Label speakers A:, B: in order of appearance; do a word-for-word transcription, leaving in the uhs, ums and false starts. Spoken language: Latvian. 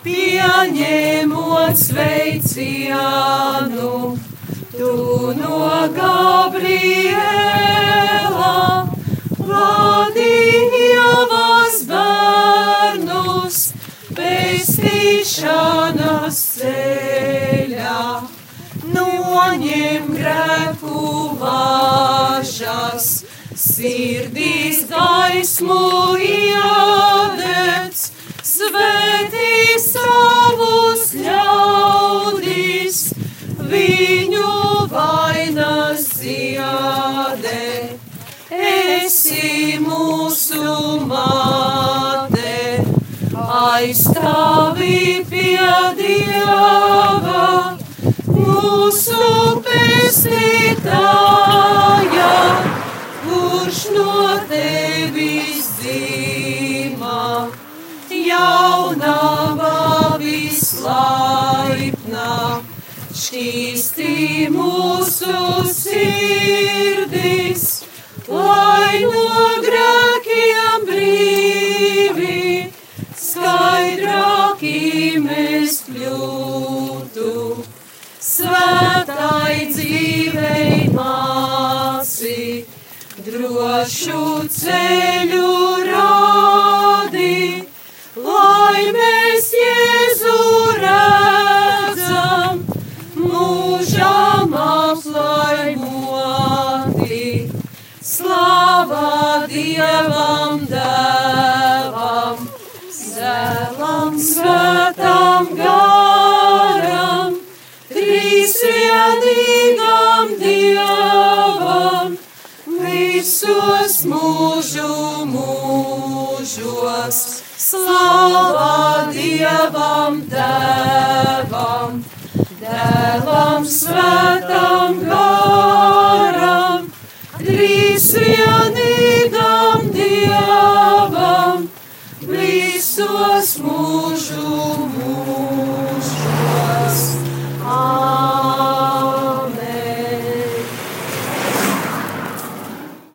A: pieņemot sveicienu, tu no Gabriela vadījavas bērnus pestīšanas ceļā. Noņem grēku važas, sirdīs gaismu iededz, svētī savus ļaudis, viņu vainas ziedē. Esi mūsu māte, aizstāvi pie Dieva, mūsu pestītāja, kurš no tevis dzīmā, jaunava vislaipnā, šķīstī mūsu sirdis, lai no grēkiem brīvi, skaidrāki mēs kļūtu. Svētai dzīvei māci, drošu ceļu rādi, lai mēs Jēzu redzam, mūžam aplaimoti. Slava Dievam Dēvam, Dēlam Svētam Garam, trīsvienīgam Dievam, visos mūžu mūžos. Slava Dievam Dēvam, Dēlam Svētam Garam, trīsvienīgam Dievam, visos mūžu mūžos.